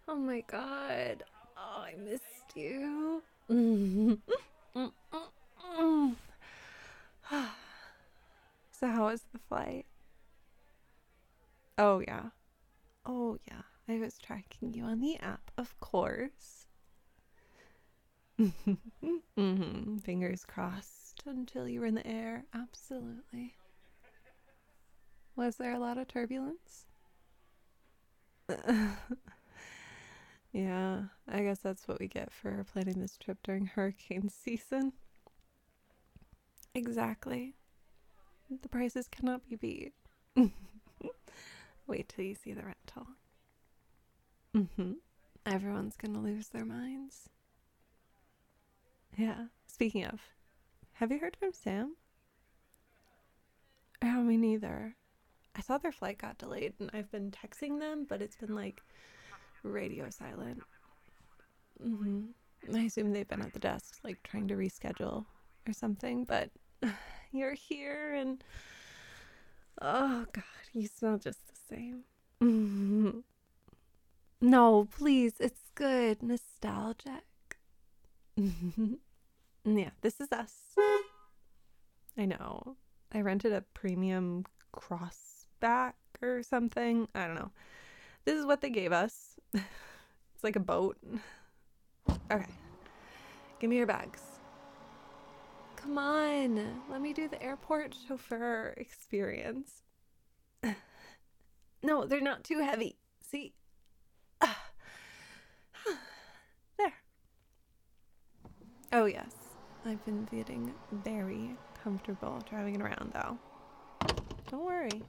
Oh my god. Oh, I missed you. So how was the flight? Oh yeah. Oh yeah. I was tracking you on the app, of course. Fingers crossed until you were in the air. Absolutely. Was there a lot of turbulence? Yeah, I guess that's what we get for planning this trip during hurricane season. Exactly. The prices cannot be beat. Wait till you see the rental. Everyone's gonna lose their minds. Yeah. Speaking of, have you heard from Sam? Oh, me neither. I saw their flight got delayed and I've been texting them, but it's been like radio silent. I assume they've been at the desk, like trying to reschedule or something, but you're here and oh god, you smell just the same. No, please, it's good. Nostalgic. Yeah, this is us. I know. I rented a premium crossback or something. I don't know. This is what they gave us. It's like a boat. Okay. Give me your bags. Come on. Let me do the airport chauffeur experience. No, they're not too heavy. See? There. Oh, yes. I've been feeling very comfortable driving it around, though. Don't worry.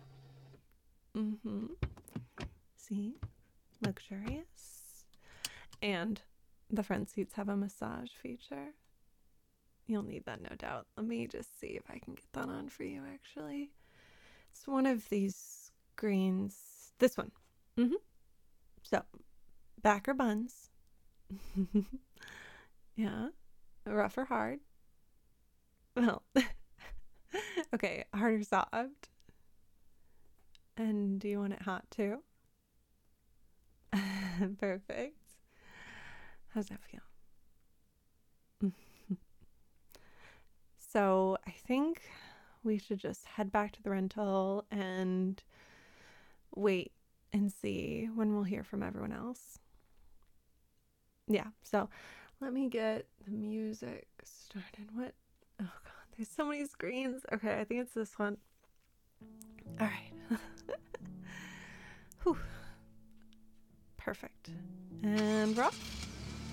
See? Luxurious. And the front seats have a massage feature. You'll need that, no doubt. Let me just see if I can get that on for you, actually. It's one of these screens. This one. So, back or buns? Yeah. Rough or hard? Well, okay, hard or soft? And do you want it hot too? Perfect. How's that feel? So I think we should just head back to the rental and wait and see when we'll hear from everyone else. Yeah, so let me get the music started. What? Oh god, there's so many screens. Okay, I think it's this one. All right. Whew. Perfect. And we're off.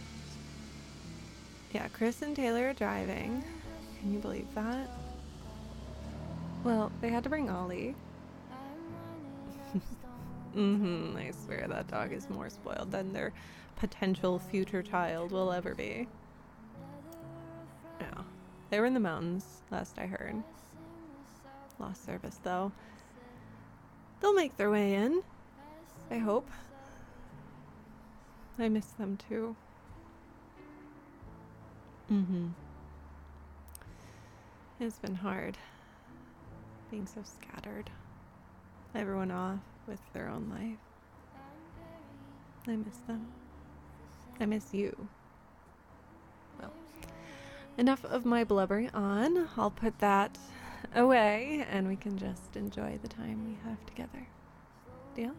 Yeah, Chris and Taylor are driving. Can you believe that? Well, they had to bring Ollie. I swear that dog is more spoiled than their potential future child will ever be. Yeah. They were in the mountains, last I heard. Lost service, though. They'll make their way in. I hope. I miss them, too. It's been hard. Being so scattered. Everyone off with their own life. I miss them. I miss you. Well, enough of my blubbering on. I'll put that away and we can just enjoy the time we have together. Deal?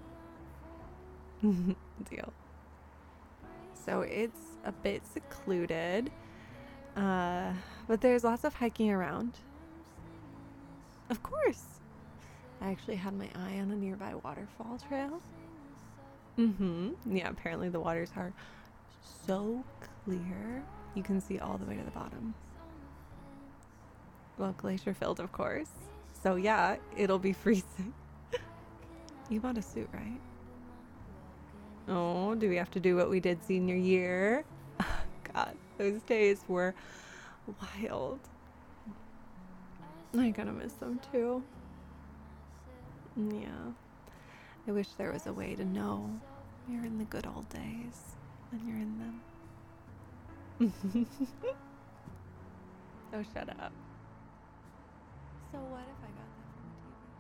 Deal. So it's a bit secluded, but there's lots of hiking around. Of course. I actually had my eye on a nearby waterfall trail. Yeah, apparently the waters are so clear. You can see all the way to the bottom. Well, glacier filled, of course. So yeah, it'll be freezing. You bought a suit, right? Oh, do we have to do what we did senior year? God, those days were wild. I kind of miss them too. Yeah. I wish there was a way to know you're in the good old days when you're in them. Oh, shut up. So what if I got that from a TV show?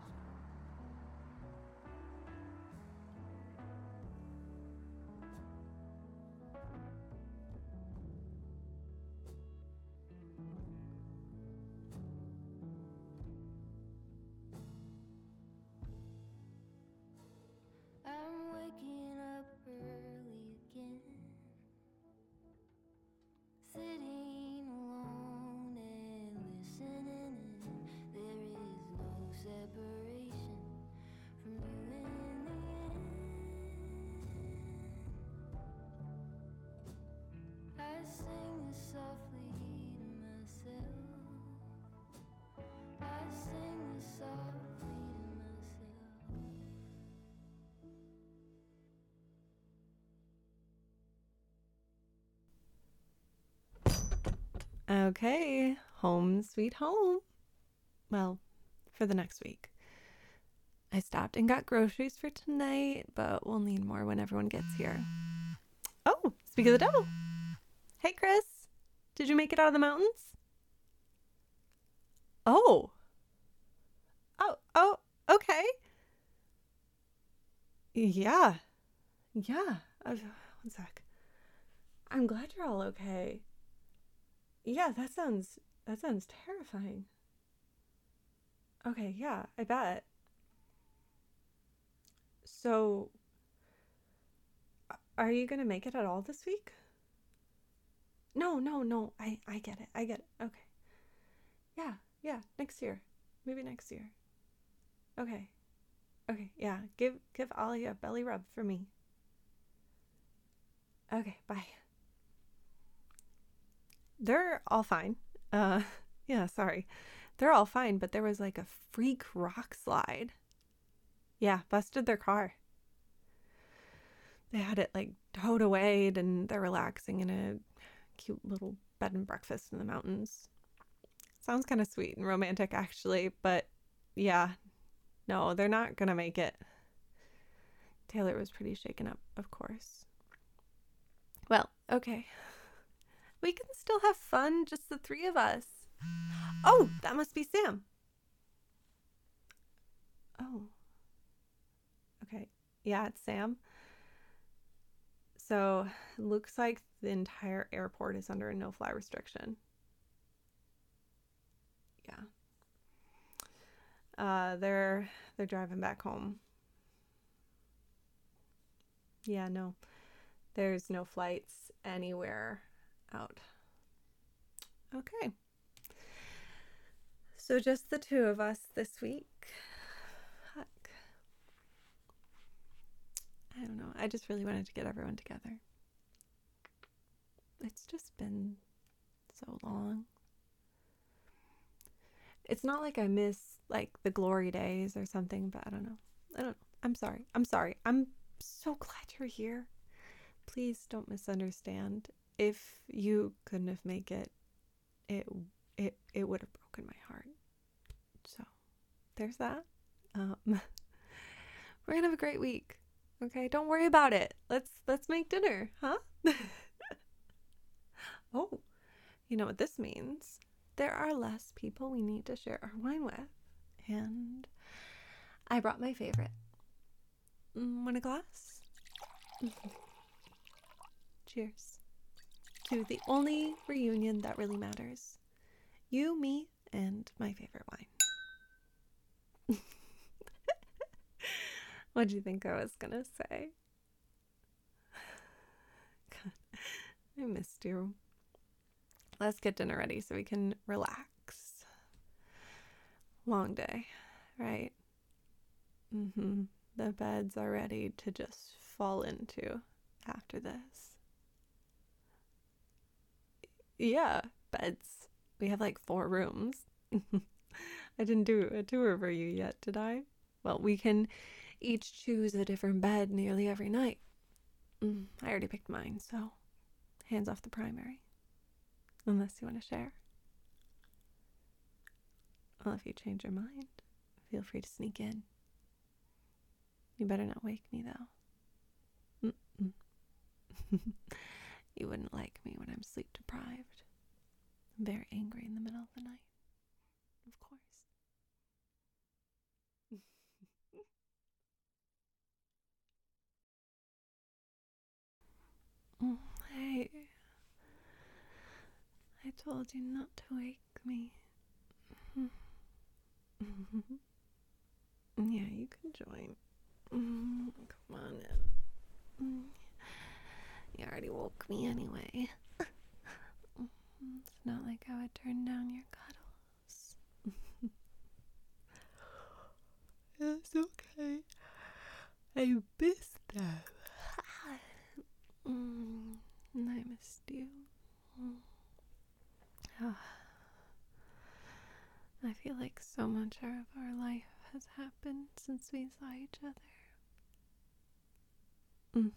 Okay, home sweet home. Well, for the next week. I stopped and got groceries for tonight, but we'll need more when everyone gets here. Oh, speak of the devil. Hey, Chris. Did you make it out of the mountains? Oh. Oh, okay. Yeah. One sec. I'm glad you're all okay. Yeah, that sounds terrifying. Okay, yeah, I bet. So, are you gonna make it at all this week? No. I get it. Okay. Yeah. Next year. Maybe next year. Okay. Yeah. Give Ollie a belly rub for me. Okay. Bye. They're all fine. Yeah. Sorry. They're all fine, but there was like a freak rock slide. Yeah, busted their car. They had it like towed away, and they're relaxing in a cute little bed and breakfast in the mountains. Sounds kind of sweet and romantic, actually, but yeah, no, they're not gonna make it. Taylor was pretty shaken up, of course. Well, okay. We can still have fun, just the three of us. Oh, that must be Sam. Oh. Okay. Yeah, it's Sam. So, it looks like the entire airport is under a no-fly restriction. Yeah. They're driving back home. Yeah, no. There's no flights anywhere out. Okay. So just the two of us this week. Heck. I don't know. I just really wanted to get everyone together. It's just been so long. It's not like I miss like the glory days or something, but I don't know. I'm sorry. I'm so glad you're here. Please don't misunderstand. If you couldn't have made it, it would have broken my heart. So there's that. We're gonna have a great week. Okay, don't worry about it. Let's make dinner, huh? Oh, you know what this means? There are less people we need to share our wine with, and I brought my favorite. Want a glass? Cheers to the only reunion that really matters. You, me, and my favorite wine. What'd you think I was gonna say? God, I missed you. Let's get dinner ready so we can relax. Long day, right? The beds are ready to just fall into after this. Yeah, beds. We have like 4 rooms. I didn't do a tour for you yet, did I? Well, we can each choose a different bed nearly every night. I already picked mine, so hands off the primary. Unless you want to share. Well, if you change your mind, feel free to sneak in. You better not wake me, though. You wouldn't like me when I'm sleep deprived. I'm very angry in the middle of the night. Of course. Hey, I told you not to wake me. Yeah, you can join. Come on in. You already woke me anyway. It's not like I would turn down your cuddles. It's okay. I missed them. I missed you. Oh, I feel like so much of our life has happened since we saw each other.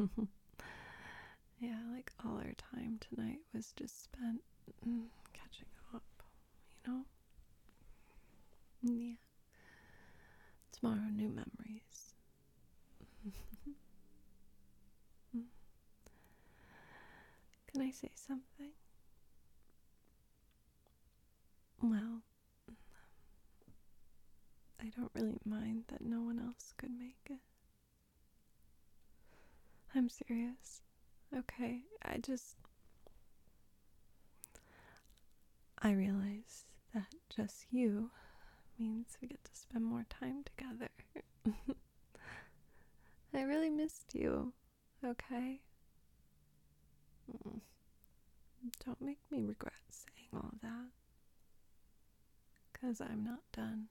Yeah, like all our time tonight was just spent catching up, you know? Yeah. Tomorrow, new memories. Can I say something? Well, I don't really mind that no one else could make it. I'm serious. Okay, I realize that just you means we get to spend more time together. I really missed you, okay? Don't make me regret saying all that, 'cause I'm not done.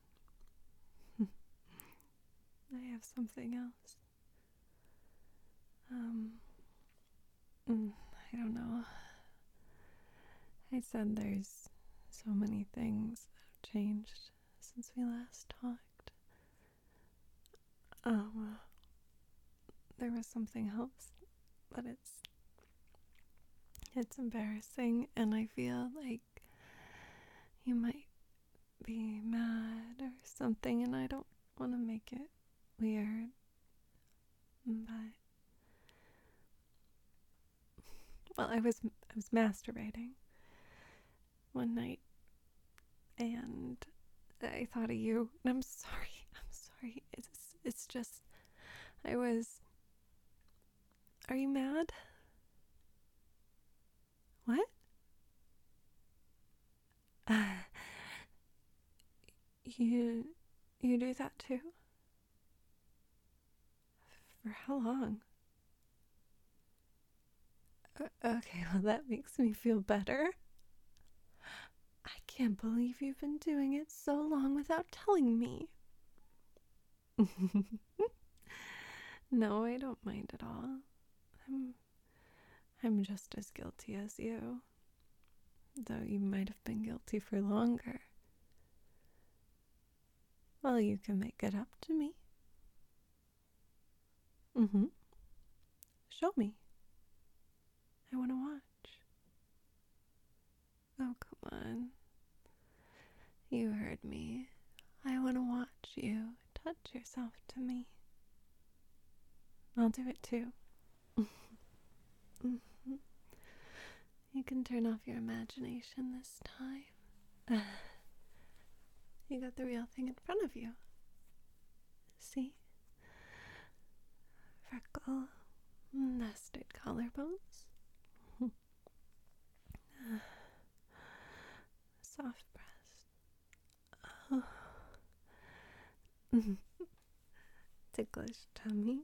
I have something else. I don't know. I said there's so many things that have changed since we last talked. There was something else, but it's embarrassing, and I feel like you might be mad or something, and I don't want to make it weird, but well, I was masturbating one night, and I thought of you, and I'm sorry. It's just Are you mad? What? You do that too? For how long? Okay, well, that makes me feel better. I can't believe you've been doing it so long without telling me. No, I don't mind at all. I'm just as guilty as you, though you might have been guilty for longer. Well, you can make it up to me. Show me. I want to watch. Oh, come on. You heard me. I want to watch you touch yourself to me. I'll do it too. You can turn off your imagination this time. You got the real thing in front of you. See? Freckle, nested collarbones. Soft breast. Ticklish tummy.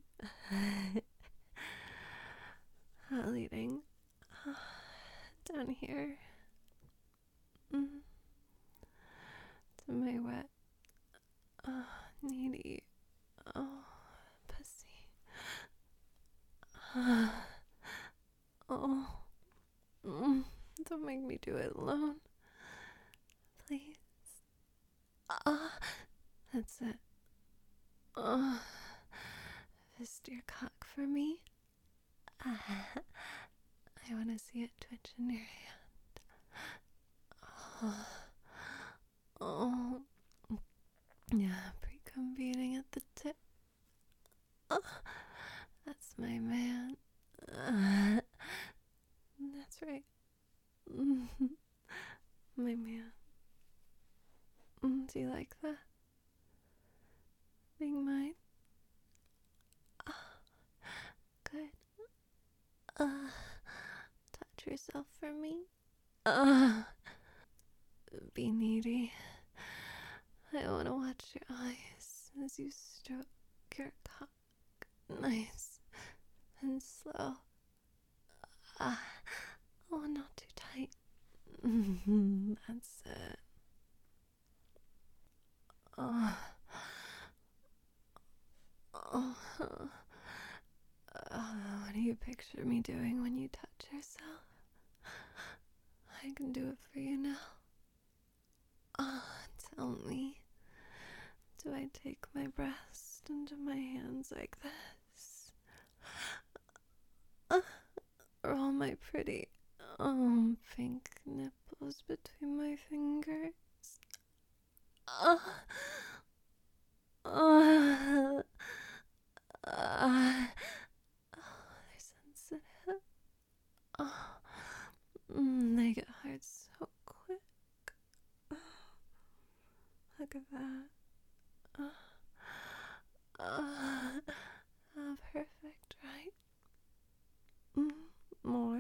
Leading down here to my wet, needy, pussy. Don't make me do it alone, please. That's it. Fist your cock for me. I want to see it twitch in your hand. Oh, yeah, pre-cum beating at the tip. That's my man. That's right. My man. Do you like that? Being mine? Good. Touch yourself for me. Be needy. I want to watch your eyes as you stroke your cock. Nice and slow. Oh, not too tight. That's it. What do you picture me doing when you touch yourself? I can do it for you now. Tell me, do I take my breast into my hands like this? Roll my pretty, pink nipples between my fingers? They're sensitive. They get hard so quick. Look at that. Perfect, right? More?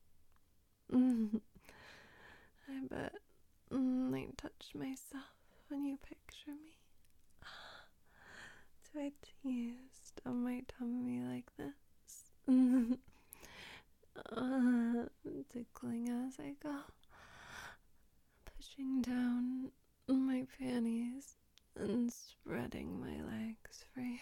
I bet I touch myself when you picture me. Do I tease on my tummy like this? Tickling as I go, pushing down my panties and spreading my legs for you.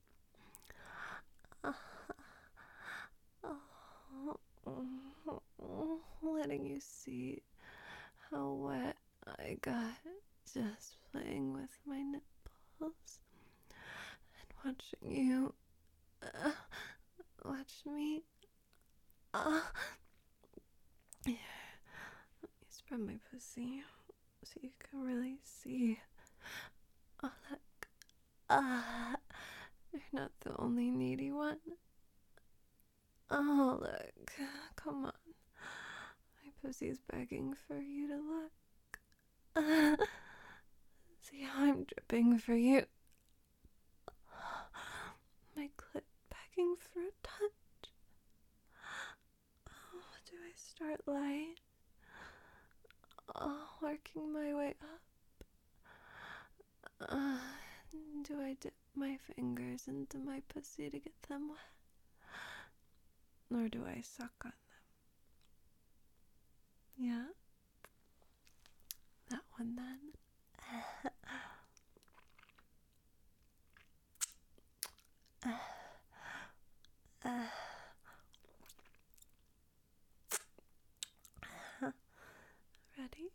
Letting you see how wet I got just playing with my nipples and watching you watch me. Here, let me spread my pussy so you can really see. Oh, look. You're not the only needy one. Oh, look. Come on. My pussy's begging for you to look. See how I'm dripping for you. My clit begging for a touch. Oh, do I start light? Oh, working my way up. Do I dip my fingers into my pussy to get them wet? Or do I suck on them? Yeah? That one then. Ready?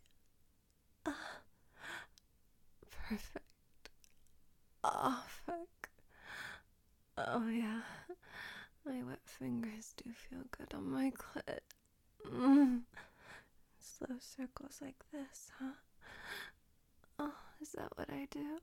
Perfect. Oh, fuck. Oh, yeah. My wet fingers do feel good on my clit. Slow circles like this, huh? Oh, is that what I do?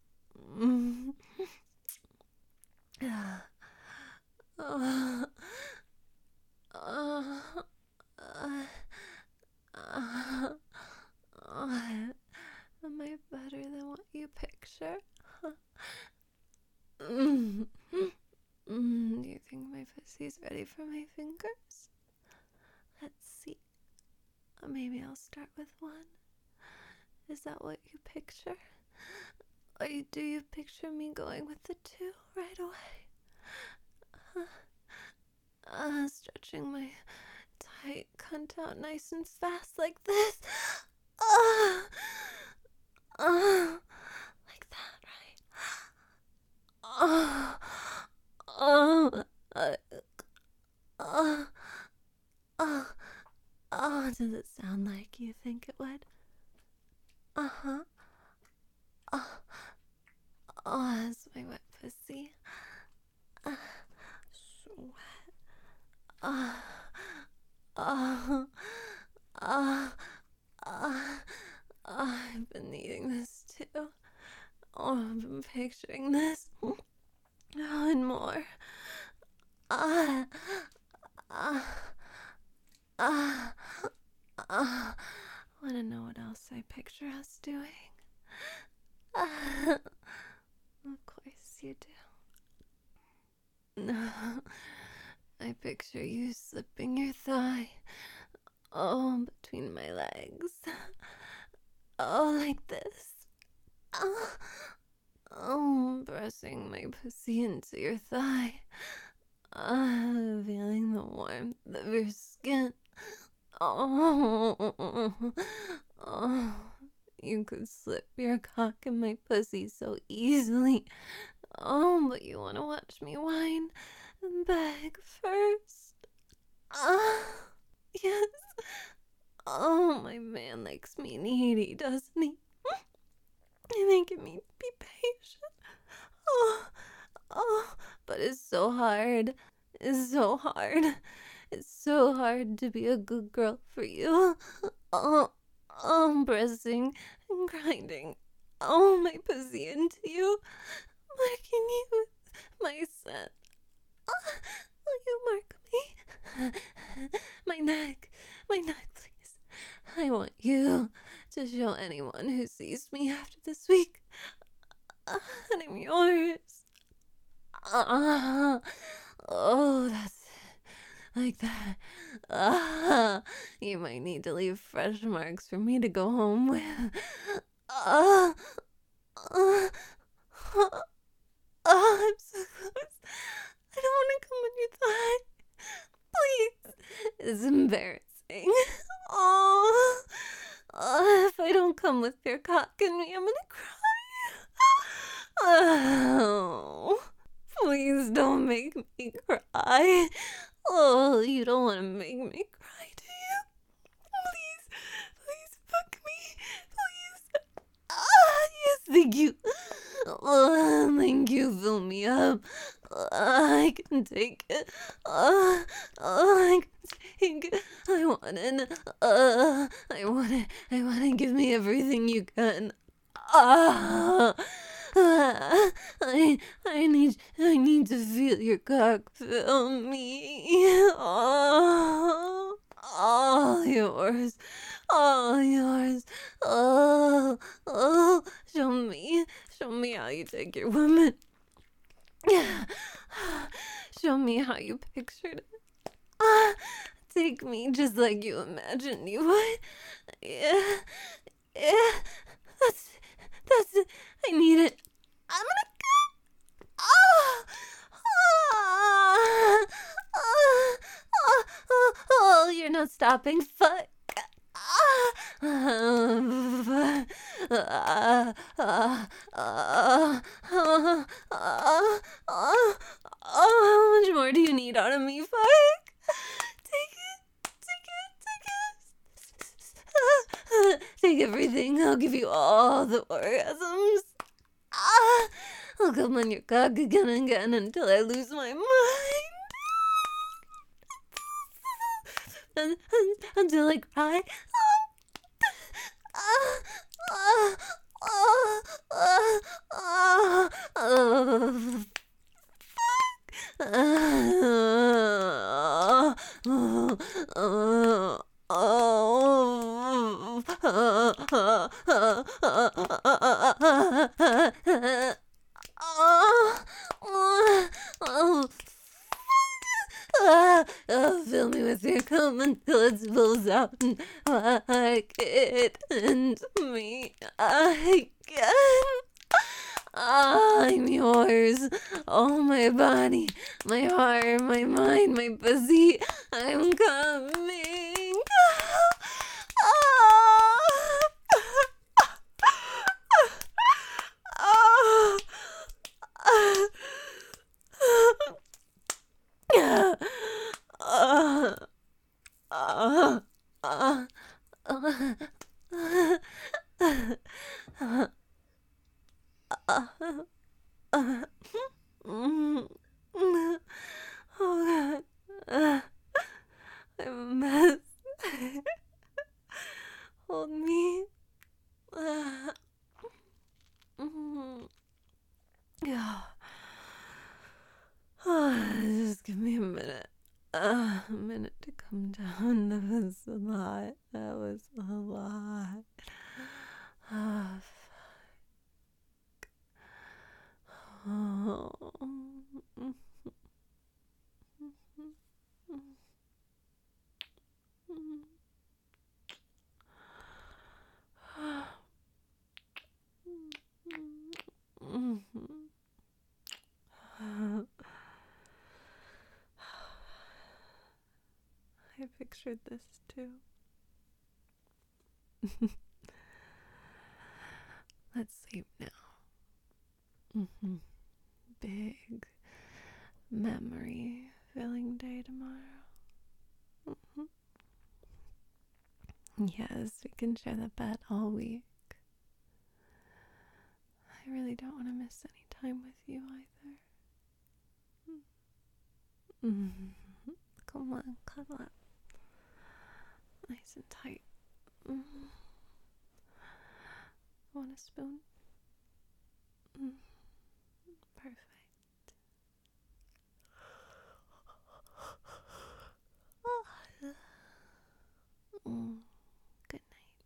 Am I better than what you picture? Do you think my pussy's ready for my fingers? Let's see. Maybe I'll start with one. Is that what you picture? Or do you picture me going with the two right away? Stretching my tight cunt out nice and fast like this. Like that, right? Does it sound like you think it would? That's my wet pussy. So wet. I've been needing this too. I've been picturing this. And more. Wanna know what else I picture us doing? Of course you do. No, I picture you slipping your thigh, between my legs. Like this. Pressing my pussy into your thigh. Feeling the warmth of your skin. You could slip your cock in my pussy so easily. But you want to watch me whine and beg first. Yes. Oh, my man likes me needy, doesn't he? He's making me be patient. Oh, oh, but it's so hard. It's so hard. It's so hard to be a good girl for you. Oh, I'm pressing and grinding. Oh, my pussy into you. Marking you with my scent. Will you mark me? My neck, please. I want you to show anyone who sees me after this week that I'm yours. Oh, that's it. Like that. You might need to leave fresh marks for me to go home with. Uh, uh, I'm so close. I don't want to come on your thigh. Please. It's embarrassing. Oh, if I don't come with your cock in me, I'm gonna cry. Oh, please don't make me cry. Oh, you don't want to make me cry, do you? Please fuck me. Please. Yes, thank you. Thank you, fill me up. I can take it. I can take it. I want it. I want it. Give me everything you can. I need to feel your cock fill me. Oh, all yours. All yours. Oh, show me how you take your woman. Show me how you pictured it. Take me just like you imagined you would. Yeah, that's it. I need it. I'm gonna go. Oh, you're not stopping. Fuck. How much more do you need out of me? Fuck. Take everything. I'll give you all the orgasms. I'll come on your cock again and again until I lose my mind. Until I cry. Fill me with your cum until it spills out and like it into me again. I'm yours. Oh, my body, my heart, my mind, my pussy. I'm coming. Oh, God. I'm a mess. Hold me. Yeah. Just give me a minute. A minute to come down. That was a lot. Oh, fuck. Oh. I pictured this too. Let's sleep now. Big memory filling day tomorrow. Yes, we can share the bed all week. I really don't want to miss any time with you either. Come on, cuddle up. Nice and tight. Want a spoon? Perfect. Good night.